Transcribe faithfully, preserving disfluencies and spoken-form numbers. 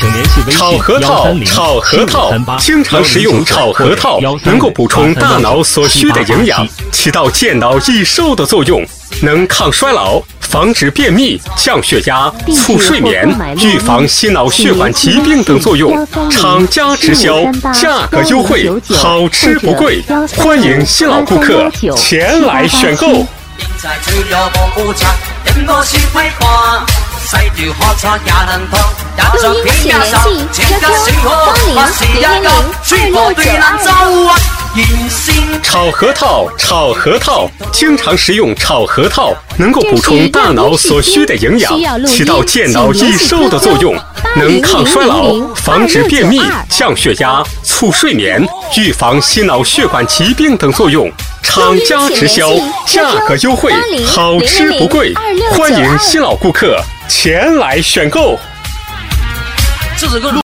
请联系微信炒核桃，炒核桃，经常食用炒核桃能够补充大脑所需的营养，起到健脑益寿的作用，能抗衰老、防止便秘、降血压、促睡眠、预防心脑血管疾病等作用。厂家直销，价格优惠，好吃不贵，欢迎新老顾客前来选购。 录音请联系 Q Q 八零零零零二六九二。 炒核桃，炒核桃，经常食用炒核桃能够补充大脑所需的营养，起到健脑益寿的作用，能抗衰老、防止便秘、降血压、促睡眠、预防心脑血管疾病等作用。厂家直销，价格优惠，好吃不贵，欢迎新老顾客前来选购。